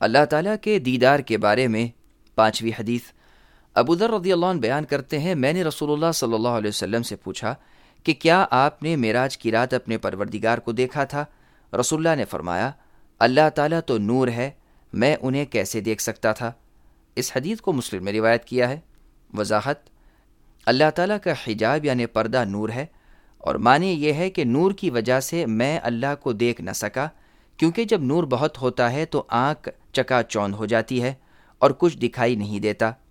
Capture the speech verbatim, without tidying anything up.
अल्लाह ताला के दीदार के बारे में पाँचवीं हदीस। अबू दर रज़ियल्लाहु अन्हु बयान करते हैं, मैंने रसूलुल्लाह सल्लल्लाहु अलैहि वसल्लम से पूछा कि क्या आपने मेराज की रात अपने परवरदिगार को देखा था? रसूलुल्लाह ने फरमाया, अल्लाह ताला तो नूर है, मैं उन्हें कैसे देख सकता था। इस हदीस को मुस्लिम में रिवायत किया है। वजाहत, अल्लाह ताला का हिजाब यानी पर्दा नूर है, और माने यह है कि नूर की वजह से मैं अल्लाह को देख न सका, क्योंकि जब नूर बहुत होता है तो आँख चकाचौंध हो जाती है और कुछ दिखाई नहीं देता।